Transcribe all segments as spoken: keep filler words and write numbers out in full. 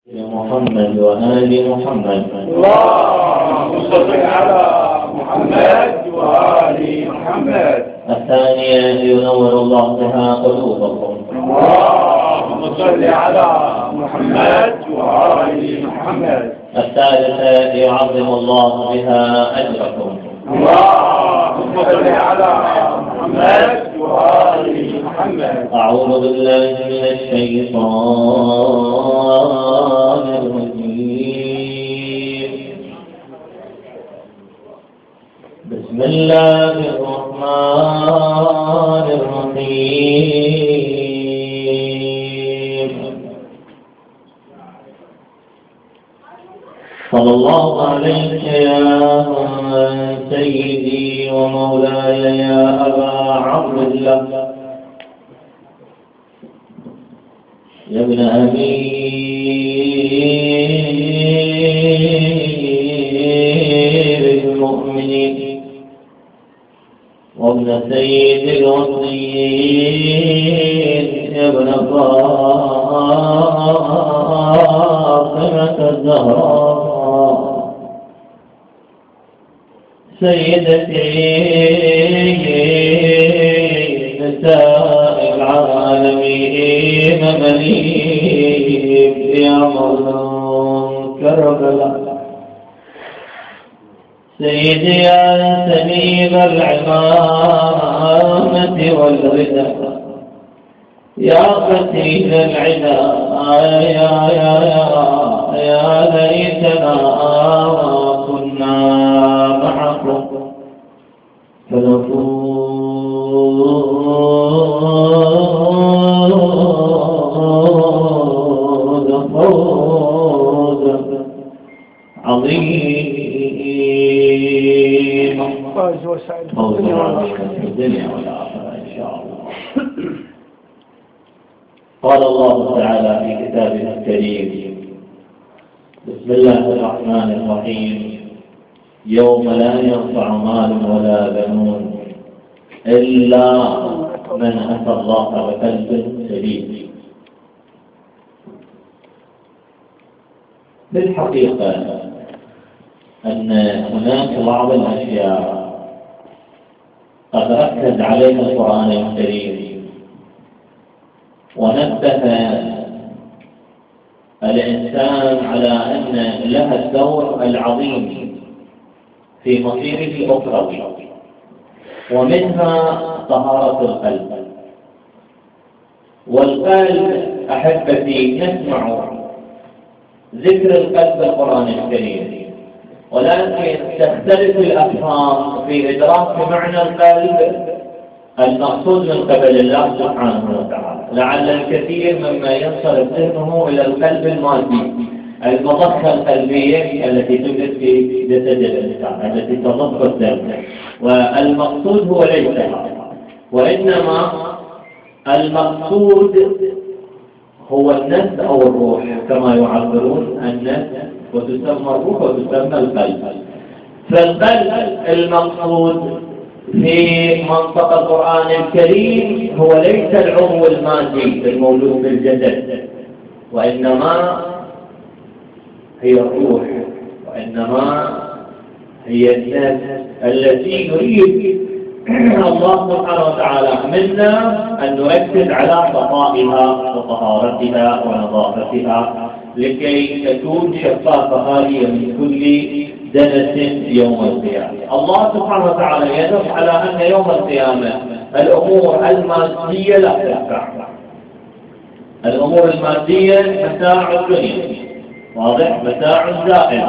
محمد وآل محمد. اللهم صل على محمد وآل محمد. الثانية ينور الله بها قلوبكم. اللهم صل على محمد وآل محمد. الثالثة يعظم الله بها أجركم. اللهم صل على محمد وآل محمد. أعوذ بالله من الشيطان الرجيم. بسم الله الرحمن الرحيم. صلى الله عليك يا سيدي ومولاي يا أبا عبد الله يا ابن أمير المؤمنين وابن سيد الوصيين يا ابن فاطمة الزهراء سيدتي نساء العالمين مليك يا مظلوم كربلاء سيدي يا سليم العمامة والردى يا قتيل العدا يا يا يا يا ليتنا كنا معكم فنفوز فوزا عظيما فوز وسعيد في الدنيا والآخرة إن شاء الله. قال الله تعالى في كتابه الكريم: بسم الله الرحمن الرحيم. يوم لا ينفع مال ولا بنون إلا من أتى الله بقلب سليم. بالحقيقة أن هناك بعض الأشياء قد ركز عليها القرآن الكريم ونبه الإنسان على أن لها الدور العظيم في مصيره الأخروي، ومنها طهارة القلب. والقلب أحبتي نسمع ذكر القلب في القرآن الكريم، ولكن تختلف الأفهام في إدراك معنى القلب المقصود من قبل الله سبحانه وتعالى. لعل الكثير مما ينصرف ذهنه إلى القلب المادي، المضخة القلبية التي توجد في جسد الإنسان التي تضخ الدم، والمقصود هو ليس هذا، وإنما المقصود هو النفس أو الروح كما يعبرون النفس، وتسمى الروح وتسمى القلب. فالقلب المقصود في منطق القرآن الكريم هو ليس العضو المادي الموجود في الجسد، وإنما هي الروح، وإنما هي النفس التي يريد الله سبحانه وتعالى منا أن نركز على صفائها وطهارتها ونظافتها لكي تكون شفافة خالية من كل دنس يوم القيامة. الله سبحانه وتعالى يدل على أن يوم القيامة الأمور المادية لا تنفع. الأمور المادية متاع الدنيا، واضح؟ متاع زائل،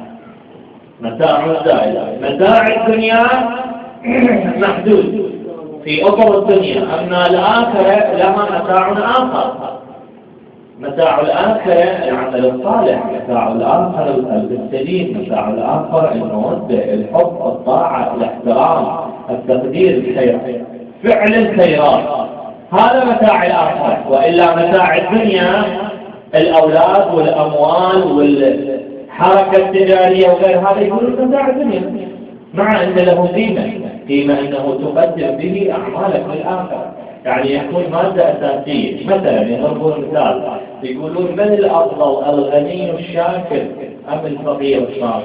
متاع زائل. متاع الدنيا محدود في أطر الدنيا، أما الآخرة لها متاع آخر. متاع الآخرة العمل الصالح، متاع الآخر القلب السليم، متاع الآخر المودة، الحب، الطاعة، الاحترام، التقدير، الخير، فعل الخيرات. هذا متاع الآخرة. وإلا متاع الدنيا الأولاد والأموال والحركة التجارية وغير هذا يقولون متاع الدنيا، مع أن له قيمة، قيمة أنه تقدم به أعمالك للآخرة. يعني يكون مادة أساسية. مثلا يضربون مثال يقولون من الأفضل الغني الشاكر أم الفقير الصابر؟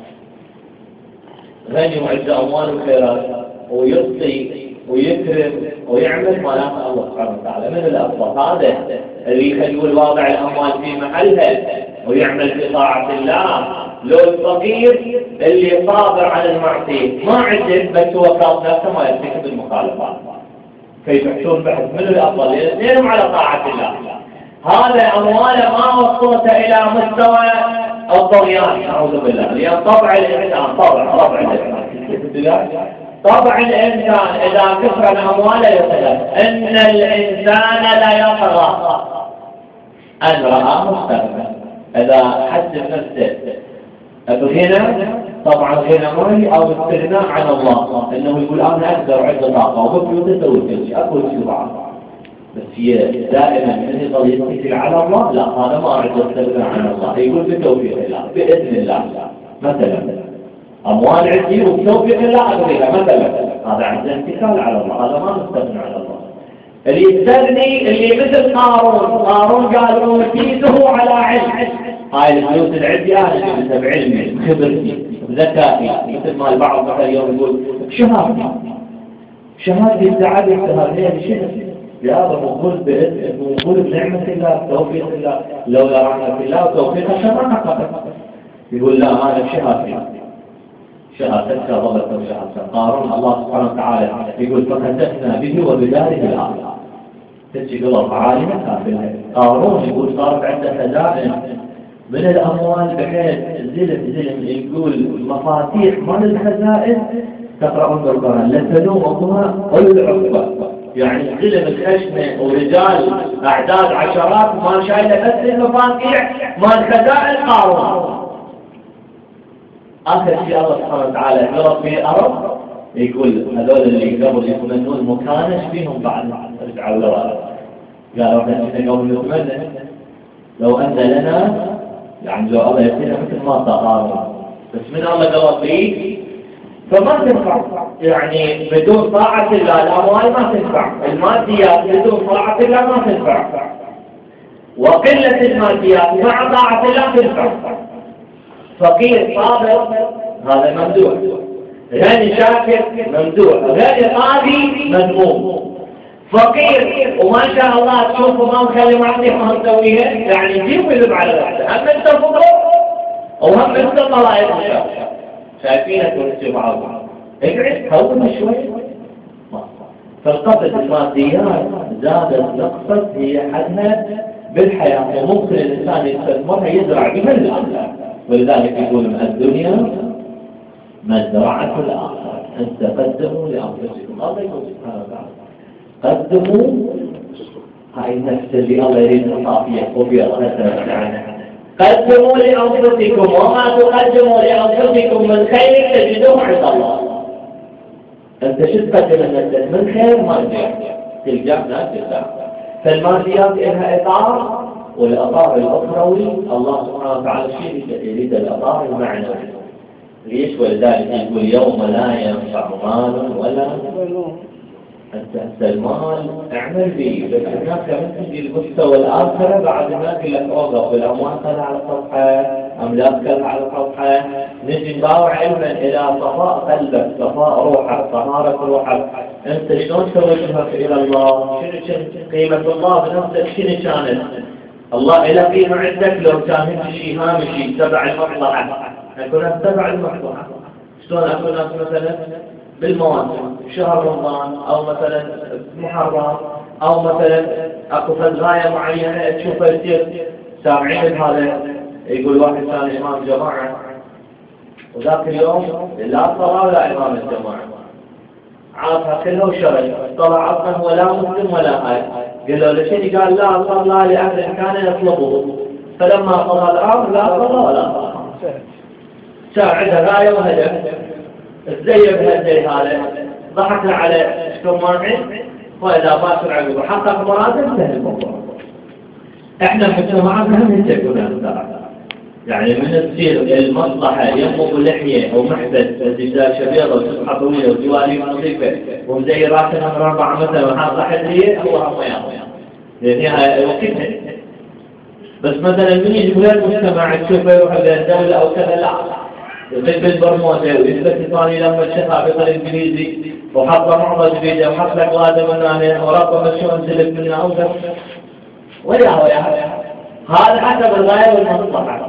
غني وعنده أموال وخيرات ويعطي ويكرم ويعمل ملاك الله سبحانه وتعالى، من الأفضل؟ هذا اللي يخلي الواضع الأموال في محلها ويعمل في طاعة الله، لو الفقير اللي صابر على المعصية ما عنده بس هو كاظم نفسه ما يرتكب المخالفات. كيف يحشون بحث من الأفضل؟ الاثنين على طاعة الله. هذا أمواله ما وصلت إلى مستوى الطغيان، أعوذ بالله، لأن طبع الإنسان طبع طبع الإنسان طبع الإنسان إذا كثر الأموال يتلف. إن الإنسان لا يطغى أن رأى مستقبلا. إذا حس نفسه الغنى، طبعا غنى مالي أو استغناء عن الله، إنه يقول أنا أقدر عندي طاقة وبكي تسوي كل شيء أكل شيء بعض، بس هي دائما من يظل يتكل على الله، لا هذا ما أريد استغناء عن الله، يقول بتوفيق الله بإذن الله. مثلا أموال عندي وبتوفيق الله أقضيها مثلا، هذا عنده اتكال على الله، هذا ما نستغنى على الله. اللي يستغني اللي مثل قارون، قارون قال أوتيته على علم، هاي الفلوس اللي عندي أنا جبتها بعلمي بخبرتي بذكائي، مثل ما البعض مثلا اليوم يقول بشهادتي شهادتي السعادة الشهادة بشنو؟ يا أبا مقول بإذن مقول بنعمة الله توفيق الله، لولا رحمة الله وتوفيق الشر حققت. يقول لا هذا بشهادتي، شهادتك ضبط وشهادتك. قارون الله سبحانه وتعالى يقول فخسفنا به وبداره الأرض، تجي قلب عالمة كافلة. قارون يقول صارت عنده خزائن من الأموال بحيث زلم زلم، يقول مفاتيح من الخزائن تقرأون بالقرآن لا تنوم أمها أولو العقبة، يعني زلم الخشمة ورجال أعداد عشرات ما شايلة بس المفاتيح ما الخزائن قارون. آخر شيء الله سبحانه وتعالى ضرب في الأرض، يقول هذول اللي قبل يتمنون مكانش فيهم بعد رجعوا لورا، قالوا احنا قبل نتمنى لو أن لنا، يعني لو الله يصير مثل ما صار، بس من الله قضى فيه فما تنفع. يعني بدون طاعة الله الأموال ما تنفع، الماديات بدون طاعة الله ما تنفع، وقلة الماديات مع طاعة الله تنفع. فقير صابر هذا ممدوح، غني شاكر ممدوح، غني قاضي مذموم. فقير وما شاء الله تشوفه ما مخلي معطيه ما مسويها، يعني يجيب ويذب على نفسه، هم انت فقر وهم انت طلائق مشاكل شايفينك ونسي بعض. اقعد هون شوي. فالقصد الماديات زادت نقصت هي حدها بالحياة، وممكن الإنسان يستثمرها يزرع بها الآخرة، ولذلك يقول الدنيا مزرعة الآخرة، أن تقدموا لأنفسكم. الله يقول سبحانه وتعالى قدموا، هاي النفس اللي الله يريد الصافية وفيها غسرة عنها. قدموا لأنفسكم وما تقدموا لأنفسكم من خير تجدوه عند الله. أنت شو تقدم لنفسك من خير ماديات تلقاه ناس تلقاه. فالماديات لها إطار، والإطار الأخروي الله سبحانه وتعالى شيء يريد الإطار المعنوي. ليش؟ ولذلك يقول يوم لا ينفع مال ولا أنت المال اعمل به، بس هناك لما تجي المستوى الآخر بعد هناك لك أوقف الأموال كذا على الصفحة، أملاك كذا على الصفحة، نجي نباوع علما إلى صفاء قلبك، صفاء روحك، طهارة روحك. أنت شلون توجهك إلى الله؟ شنو قيمة الله بنفسك؟ شنو كانت؟ الله إلى قيمة عندك لو كان شيء هامشي تبع المصلحة، أكون تبع المصلحة. شلون أكون مثلا بالمواسم شهر رمضان أو مثلا محرم أو مثلا أكو غاية معينة تشوفها تصير سامعين بهذا. يقول واحد ثاني إمام جماعة وذاك اليوم لا صلاة ولا إمام الجماعة، عارفها كلها وشرج، طلع أصلا ولا مسلم ولا هاي. قال له لشيء؟ قال لا صلى لأهل كان يطلبه، فلما صلى الأمر لا صلى ولا صلى. صار عنده غاية وهدف، ازاي بهالزي هذا ضحك على شكون مانع، وإذا باكر عقب حقق مراده انتهى الموضوع. احنا المجتمعات هم يتجهون هذا. يعني من تصير المصلحة يمه بلحية أو محبس وزجاجة بيضة وسبحة طويلة وجوالي نظيفة ومزيرات نمر أربعة مثلا وحاطة حدرية هو هم ياهم لأنها وقتها. بس مثلا من يجي المجتمع تشوفه يروح الدولة أو كذا لا يغيب بالبرموده ويثبت ثاني لما الشيخ بالإنجليزي وحط معضل جديدة وحط لك غادة من هنا وربما شو انسلك منها أو ذا وياه وياه. هذا حسب الغاية والمصلحة.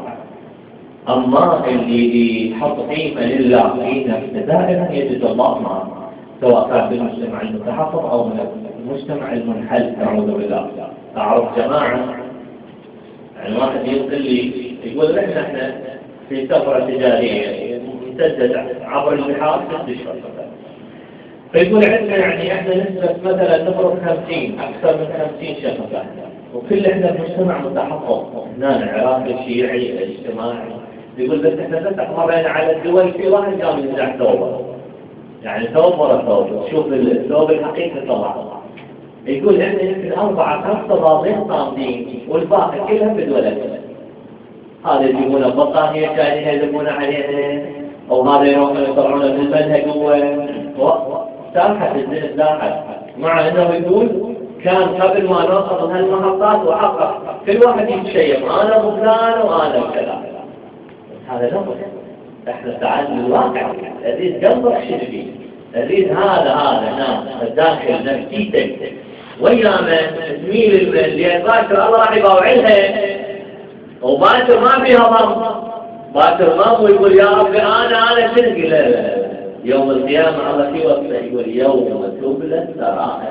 أما اللي يحط قيمة لله في نفسه دائما يجد الله معه، سواء كان بالمجتمع المتحفظ أو من المجتمع المنحل. أعوذ بالله. أعرف جماعة يعني واحد يقول لي يقول إحنا إحنا في سفرة تجارية امتدت عبر البحار ست أشهر فيقول عندنا يعني إحنا نسبة مثلا نفرض خمسين أكثر من خمسين شخص وكل إحنا مجتمع متحفظ هنا العراقي الشيعي الاجتماعي. يقول بس إحنا فتح مرينا على الدول في واحد قام ينزع ثوبه يعني ثوب ورا ثوب شوف الثوب الحقيقي طلع. يقول إحنا يمكن أربعة خمسة باطين صامدين والباقي كلها بدولة. هذا يجيبونه بطانية كانوا يهزمون عليها أو هذا يروحون يطلعون من المنهج هو ساحة الزين ساحة. مع أنه يقول كان قبل ما نوصل هالمحطات وحقق كل واحد يتشيم أنا مفلان وأنا كذا. هذا لا احنا تعال الواقع أريد قلبك شنو أريد هذا هذا نعم الداخل نفسيتك وياما تميل اللي باكر الله راح يباوعلها وباكر ما فيها ضم باكر ضم ويقول يا ربي أنا أنا شنو لا لا يوم القيامة الله في وقته يقول يوم تبلى السرائر.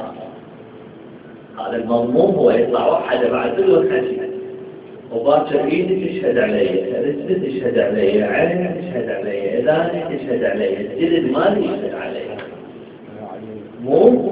هذا المضمون هو يطلع واحد بعد كل الحديث وباكر ايدي تشهد علي رجلي تشهد علي عيني تشهد علي اذاني تشهد علي الجلد مالي يشهد علي مو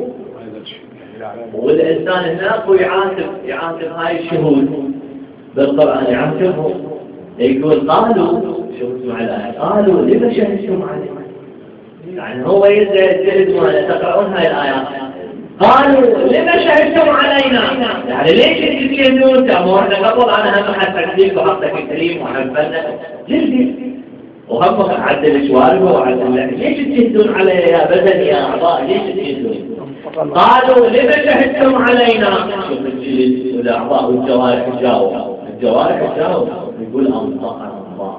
والانسان هناك ويعاتب يعاتب هاي الشهود بالقران يعاتبهم يقول قالوا شو اسمع الآية قالوا لما شهدتم علينا يعني هو يدعي الجلد ماله تقرؤون هاي الآيات قالوا لما شهدتم علينا يعني ليش تتكلمون تأمرنا قبل أنا هم حد تكليف وحطك الكريم وحبنا جلدي وهم عدل شواربه وعدل ليش تشهدون علي يا بدن يا أعضاء ليش تشهدون قالوا لما شهدتم علينا شوف الجلد والأعضاء والجوارح الجاوة الجوارح الجاوة يقول أنطقنا الله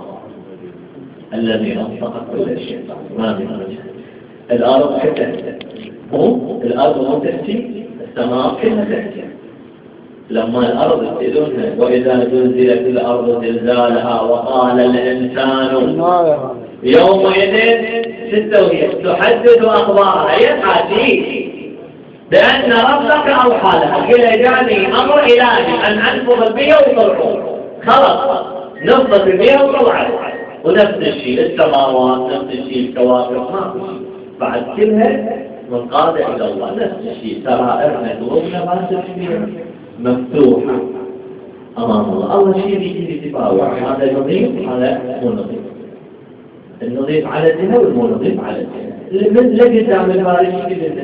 الذي أنطق كل شيء ما من وجه. الأرض حتى مو الأرض مو تحتي السماء كلها تحتي. لما الأرض تدونها وإذا زلزلت الأرض زلزالها وقال الإنسان يومئذ ستة تحدث أخبارها يتحدث بأن ربك أوحى لها إلى جاني أمر إلهي أن أنفض البيئة وطلعوا خلاص نفض البيئة وطلعوا ونفس الشيء السماوات نفس الشيء الكواكب ما في شيء بعد كلها منقادة إلى الله نفس الشيء سرائرنا قلوبنا ما تشبه مفتوحة أمام الله. الله شيء بيجي يتباوع هذا نظيف هذا مو نظيف. النظيف على الجهة والمو نظيف على الجهة من لقي تعمل فارشي كذا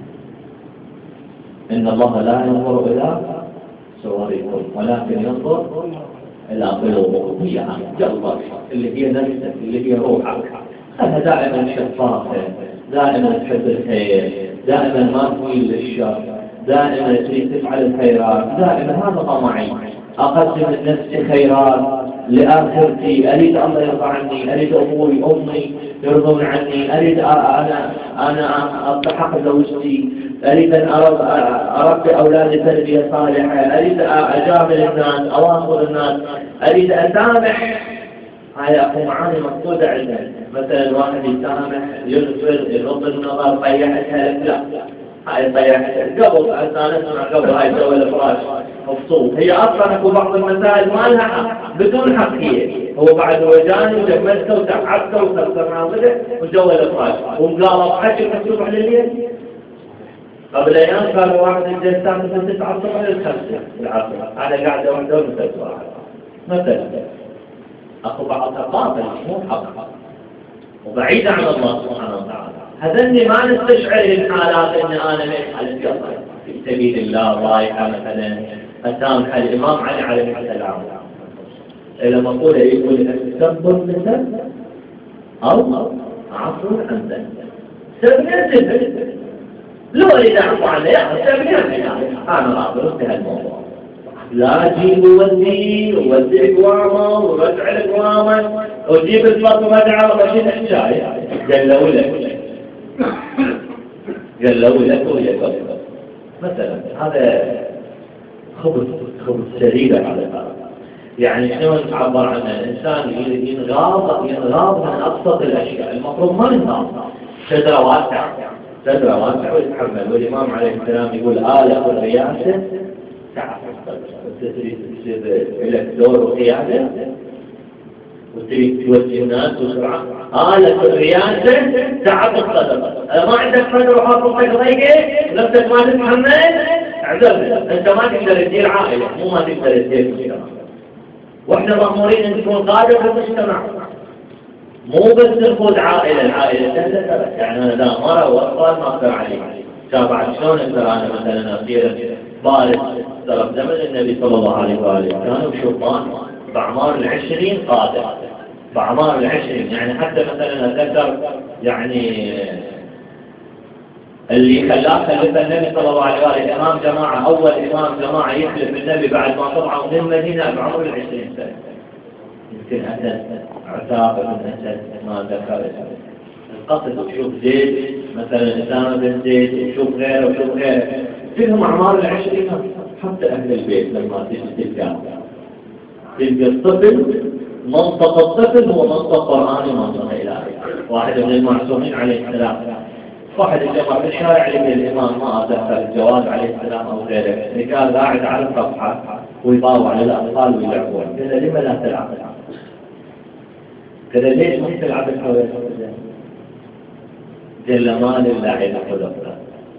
إن الله لا ينظر إلى صوركم ولكن ينظر إلى قلوبكم هي قلبك اللي هي نفسك اللي هي روحك. هذا دائما شفافة دائما تحب الخير دائما ما تميل للشر دائما تريد تفعل الخيرات دائما هذا طمعي أقدم لنفسي خيرات لآخرتي أريد الله يرضى عني أريد أبوي أمي يرضون عني أريد أنا أنا أضحك زوجتي أريد أن أربي أولادي تربية صالحة أريد أجامل الناس أواصل الناس أريد أسامح. هاي أخو معاني مقصودة عندنا مثلا واحد يسامح يغفر يغض النظر طيحتها لا هاي طيحتها قبل أسانا نسمع قبل هاي سوى الفراش مبسوط هي أصلا أكو بعض المسائل ما لها حق بدون حق هي هو بعد وجاني وجملته وتعبته وكسر ناظره وجوى الفراش ومقالب حكي مكتوب على الليل. قبل أيام كان واحد الجلسان مثل تسعة الصبح للخمسة العصر أنا قاعدة وحده ومثل واحد مثلا أخو بعض الثقافة مو حق وبعيدة عن الله سبحانه وتعالى. هذني ما نستشعر الحالات إن أنا ليش على الجبل في سبيل الله رايحة مثلا أسامح الإمام علي عليه السلام إلى مقولة يقول التكبر مثل أو عفو عن ذنب. سبعين سنة لو إذا عفو عنه يا سبعين سنة أنا راضي انتهى الموضوع. لا أجيب وودي وودي قوامة ورجع القوامة وجيب الفط ومدعى وبشيل الشاي قلوا لك قلوا لك ويقول مثلا هذا خبز خبز سريع على هذا. يعني شلون تعبر عن الإنسان ينغاض ينغاض من أبسط الأشياء المفروض ما ينغاض. شجرة واسعة شجرة واسعة ويتحمل. والإمام عليه السلام يقول آلة الرياسة تعب وتريد تصير لك دور وقيادة وتريد توجه الناس بسرعة. آلة الرياسة تعب الصدر. ما عندك صدر وحاططك ضيقة ونفسك ما تتحمل اعذر. أنت ما تقدر تدير عائلة مو ما تقدر تدير مجتمع. واحنا مأمورين ان تكون قادة في المجتمع مو بس نقود عائلة. العائلة سهلة يعني انا لا مرة واطفال ما اقدر عليه. شابع شلون اقدر انا مثلا اصير بارد. ترى في زمن النبي صلى الله عليه واله كانوا شبان باعمار العشرين قادة باعمار العشرين. يعني حتى مثلا اتذكر يعني اللي خلاه خلف النبي صلى الله عليه واله امام جماعه اول امام جماعه يخلف النبي بعد ما طلعوا من المدينه بعمر العشرين سنه. يمكن اسد عتاقه بن اسد ما ذكر القصد. وشوف زيد مثلا اسامه بن زيد وشوف غيره وشوف غيره كلهم اعمار العشرين. حتى اهل البيت لما تيجي تلقى تلقى الطفل منطق الطفل هو منطق قراني منطق الهي. واحد من المعصومين عليه السلام واحد اللي مر بالشارع لقى الإمام ما أتذكر الجواد عليه السلام أو غيره اللي قال قاعد على الصفحة ويضاوع للأطفال ويلعبون. قال لما لا تلعب؟ قال ليش ما تلعب الحوالي؟ قال ما لله إلا خلقنا.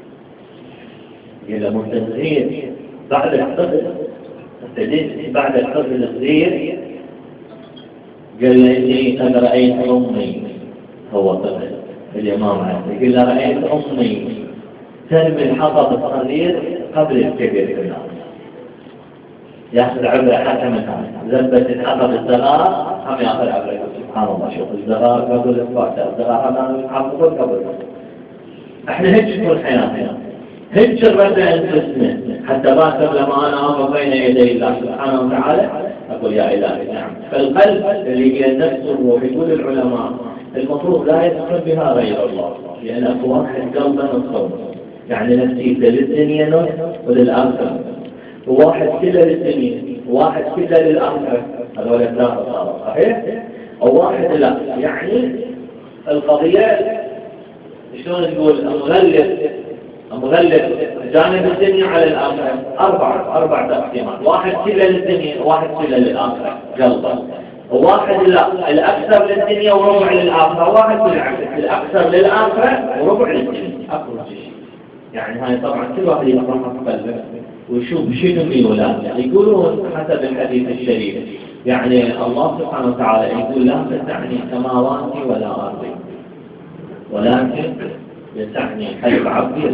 قال مو صغير بعد الطفل ابتديت بعد الطفل الصغير. قال لي قد رأيت أمي هو طفل الإمام عليه يقول له رأيت أمي ترمي الحطب الصغير قبل الكبير في النار. يأخذ عبرة حتى مكان زبت الحطب الصغار هم يأخذ عبرة. سبحان الله شوف الصغار قبل الفاتح الصغار هم يحافظون قبل. احنا هيك تكون حياتنا هيك الردع انفسنا حتى باسر لما انا اقف بين يدي الله سبحانه وتعالى اقول يا الهي نعم. فالقلب اللي هي نفس الروح يقول العلماء المفروض لا يدخل بها غير الله لأن أكو واحد قلبا وصوت يعني نفسيته للدنيا نص وللآخرة وواحد كله للدنيا وواحد كله للآخرة. هذول ثلاثة صاروا صحيح؟ أو واحد لا يعني القضية شلون تقول مغلب مغلب جانب الدنيا على الآخرة. أربعة أربع تقسيمات. واحد كله للدنيا وواحد كله للآخرة قلبا. واحد لا الأكثر للدنيا وربع للآخرة. واحد بالعكس الأكثر للآخرة وربع للدنيا. أقول شيء يعني هاي طبعا كل واحد يقرأ قلبه ويشوف شنو ميوله. يقولون حسب الحديث الشريف يعني الله سبحانه وتعالى يقول لا تسعني سماواتي ولا أرضي ولكن يسعني قلب عبدي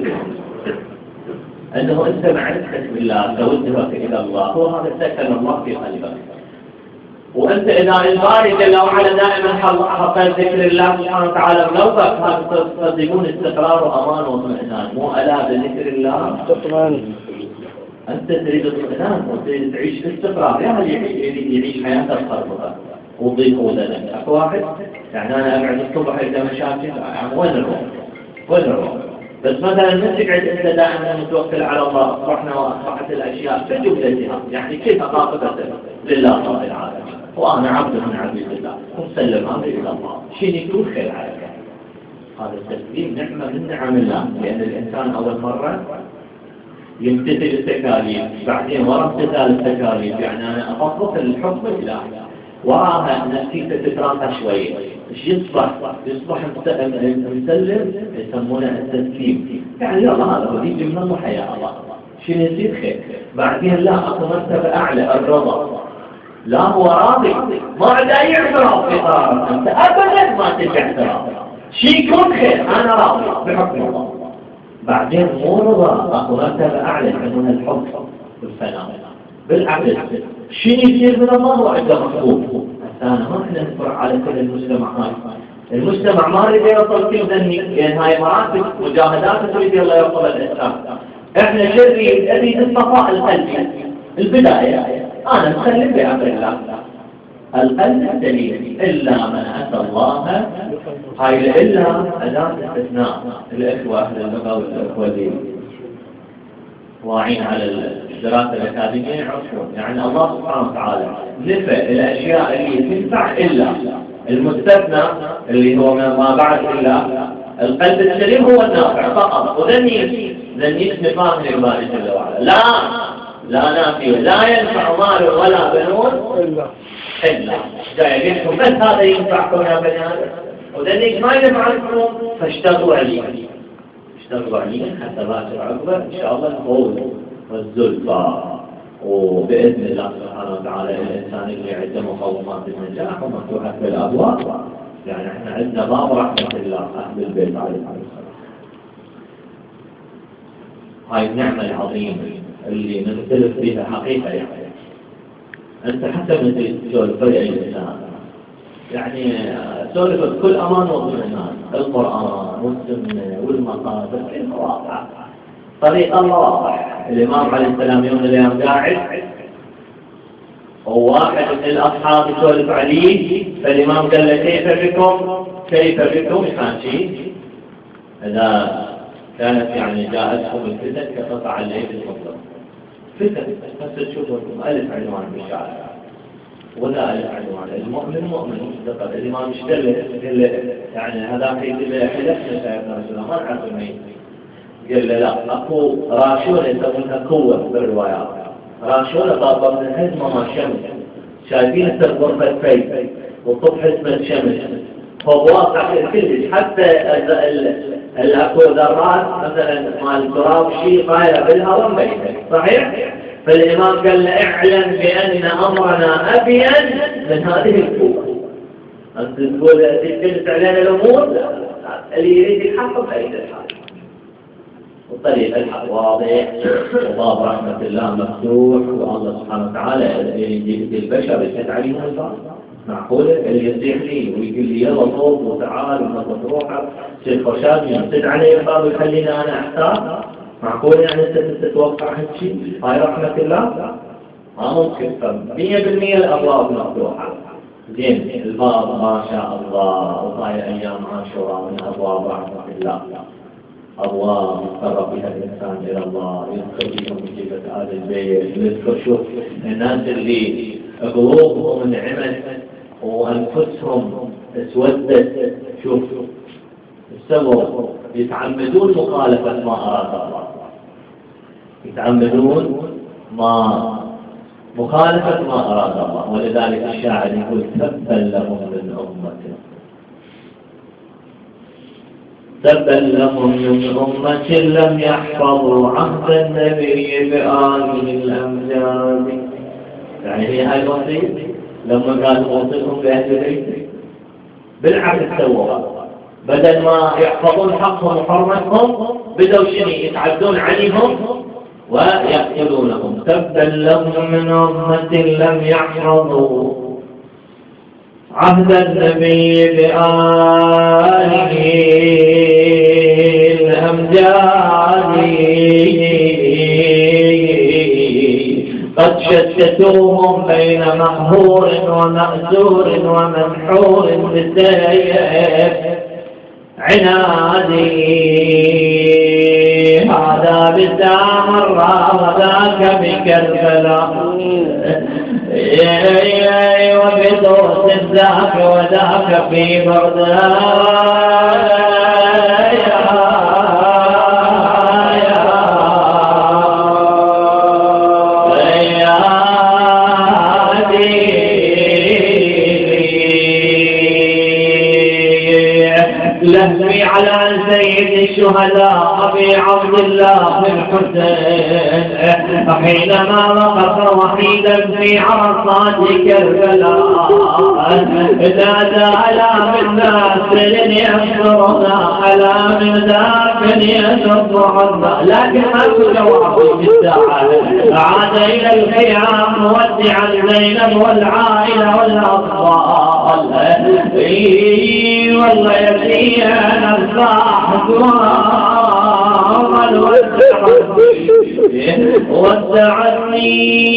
أنه أنت معرفتك بالله توجهك إلى الله هو هذا سكن الله في قلبك. وأنت إذا الباري جل وعلا دائما حقيت ذكر الله سبحانه وتعالى بقلبك هذا تصدقون استقرار وأمان واطمئنان. مو ألا بذكر الله تطمئن. أنت تريد اطمئنان وتريد تعيش باستقرار. يا هل يريد يعيش حياة الخربطة وضيق وذنب. أكو واحد يعني أنا أقعد الصبح إذا مشاكل يعني وين نروح وين نروح. بس مثلا من تقعد أنت دائما متوكل على الله أصبحنا وأصبحت الأشياء بجملتها يعني كيف أقاطبت لله رب العالمين وأنا عبد من عبيد الله وسلم أمري إلى الله شيء يكون خير عليك. هذا التسليم نعمة من نعم الله لأن الإنسان أول مرة يمتثل التكاليف بعدين وراء امتثال التكاليف يعني أنا أفضل الحكم الإلهي وراها نفسيته تتراخى شوية ايش يصبح يصبح مسلم يسمونه التسليم يعني لا هذا هو يجي من الله حياة الله شنو يصير خير. بعدين لا اكو مرتبة اعلى الرضا. لا هو راضي ما عنده اي اعتراض في قرارك انت ابدا ما تلقى اعتراض شيء يكون خير انا راضي بحكم الله. بعدين مو رضا اكو مرتبة اعلى يسمونها الحب والفناء بالعكس شيء يصير من الله وعنده محبوب. أنا ما احنا نفرع على كل المجتمع هاي. المجتمع ما يريد يوصل فيه ذني، لأن هاي مراتب مجاهدات تريد الله يوصل الإنسان. احنا شري نريد الصفاء القلبي البداية. أنا مسلم بأمر الله القلب السليم إلا من أتى الله. هاي إلا أداة استثناء. الإخوة أهل اللغة والإخوة اللي واعين على الدراسة الأكاديمية يعرفون يعني الله سبحانه وتعالى نفى الأشياء اللي تنفع إلا المستثنى اللي هو ما بعد إلا القلب السليم هو النافع فقط. وذني ذني نفاه من الله جل وعلا. لا لا نافي لا ينفع مال ولا بنون إلا إلا جاي لكم بس هذا ينفعكم يا بني آدم. وذنيك ما ينفعكم فاشتغلوا عليه اشتغلوا عليه حتى باكر عقبه إن شاء الله الفوز والزلفى. وبإذن الله سبحانه وتعالى الإنسان اللي عنده مقومات النجاح ومفتوحة بالأبواب. يعني احنا عندنا باب رحمة الله أهل البيت عليه الصلاة. هاي النعمة العظيمة اللي نختلف فيها حقيقة. يعني أنت حتى من تسولف أي إنسان يعني سولف بكل أمان واطمئنان القرآن والسنة والمقاصد كلها واضحة. طريق الله واضح. الإمام عليه السلام يوم من الأيام قاعد وواحد من الأصحاب يسولف عليه فالإمام قال له كيف بكم كيف بكم كان شيء إذا كانت يعني جاءتكم الفتن كقطع الليل المظلم. فتن بس تشوفوا ألف عنوان بالشارع ولا ألف عنوان. المؤمن مؤمن مصدق. الإمام اشتغل يعني هذا في حلفنا سيدنا رسول الله ما نعرف الميت. قال له لا أكو راشونة يسمونها قوة بالروايات. راشونة طابق من هزمة ما الشمس شايفين غرفة فيل وطب حزمة الشمس فواقع كلش حتى الأكو ذرات مثلا مال التراب شيء طايرة بالهواء ميتة صحيح. فالإمام قال له اعلم بأن أمرنا أبين من هذه القوة. أنت تقول تجلس علينا الأمور اللي يريد يحقق أي الحال. والطريق الحق واضح وباب رحمة الله مفتوح والله سبحانه وتعالى يجيب البشر يسد علينا الباب. معقولة اللي يصيح لي ويقول لي يلا صوت وتعال ونظف روحك شيخ خشاب يسد علي الباب ويخليني أنا أحتاج. معقولة يعني أنت تتوقع هالشيء؟ هاي رحمة الله ما ممكن. مية بالمية الأبواب مفتوحة. زين الباب ما شاء الله وطاير أيام عاشوراء من أبواب رحمة الله. أبواب يتقرب بها الإنسان إلى الله يذكر بهم مجيبة آل البيت يذكر شوف الناس اللي قلوبهم انعمت وأنفسهم اسودت شوف السبب يتعمدون مخالفة ما أراد الله. يتعمدون ما مخالفة ما أراد الله. ولذلك الشاعر يقول تبا لهم من أمة تبا لهم من أمة لم يحفظوا عهد النبي بآله الأمجاد. يعني هي هاي الوصية لما قال أوصيكم بأهل بيتي بالعكس سووا بدل ما يحفظون حقهم وحرمتهم بدوا شنو يتعدون عليهم ويقتلونهم. تبا لهم من أمة لم يحفظوا عهد النبي بآله الأمجاد قد شتتوهم بين مقهور ومأسور ومنحور بالسيف عنادي هذا بالسامراء وذاك بكربلاء وبدوس ذاك وذاك في بغداد. لهفي على سيد الشهداء أبي عبد الله الحسين حينما وقف وحيدا في عرصات كربلاء إذا زال من ناصر ينصرنا على من ذاك ينصرنا. لكن ماكو جواب في الساعة. عاد إلى الخيام مودعا زينب والعائلة والأطفال. إي والله يبكينا الصاحب ودعني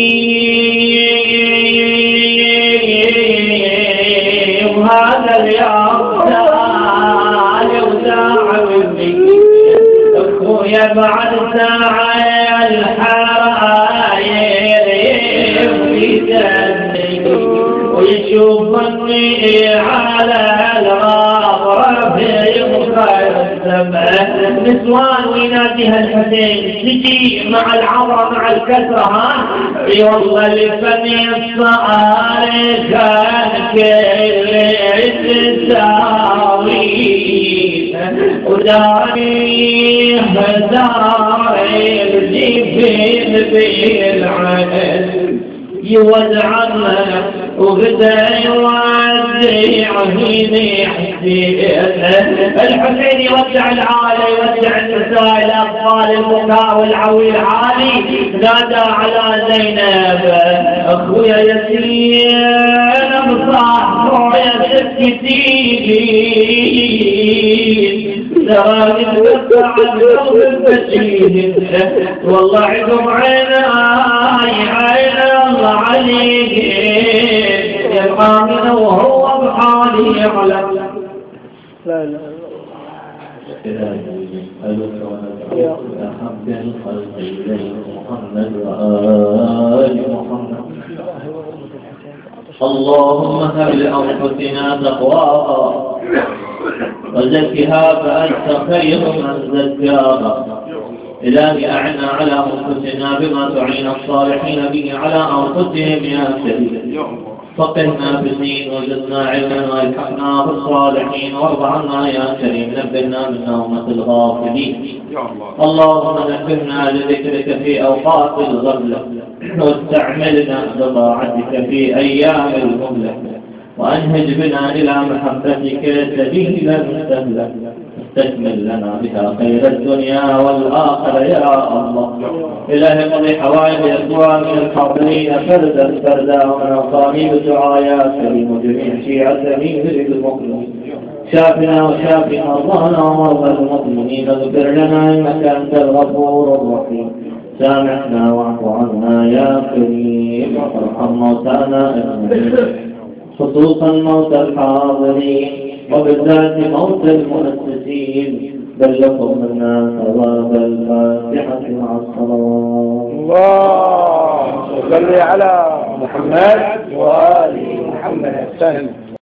وهذا اليوم ساعة وساعة مني أخويا بعد ساعة الحرايب في دمي ويشوفني على الغابرة في خير السماء. نسوان ويناديها الحسين تجي مع العبرة مع الكسرة. ها اي والله لفني الصالح كان كل تساوي وداري داري الجبين بالعين يودعنا وغدا يودعني حسين. الحسين يودع العالي يودع النساء الأطفال البكاء والعوي العالي. نادى على زينب أخويا ياسين بصاحبه يا سكتين تراني تبقى عن قلب المسجد. والله عندهم عيناي عين الله عليك يبقى من وهو بحالي يعلم. لا لا يا أحب الخلق إليه محمد وآل محمد. اللهم هب لأنفسنا تقواها وزكها فأنت خير من زكاها. إلهي أعنا على أنفسنا بما تعين الصالحين به على أنفسهم يا كريم. فقهنا في الدين وزدنا علما والحقنا بالصالحين وارض عنا يا كريم. نبهنا من نومة الغافلين. اللهم نبهنا لذكرك في أوقات الغفلة واستعملنا بطاعتك في أيام المهلة وأنهج بنا إلى محبتك سبيلا سهلا استكمل لنا بها خير الدنيا والآخرة يا الله. إلهي قضي حوائج إخواني الحاضرين فردا فردا ومن أصابيب دعاء يا كريم وجميع شيعة أمير المؤمنين. شافنا وشافي مرضانا ومرضى المؤمنين. اغفر لنا إنك أنت الغفور الرحيم. سامحنا واعف عنا يا كريم وارحم موتانا أجمعين خصوصا موتى الحاضرين وبالذات موتى المؤسسين. بلغوا منا ثواب الفاتحة مع الصلاة. الله صل على محمد وآل محمد.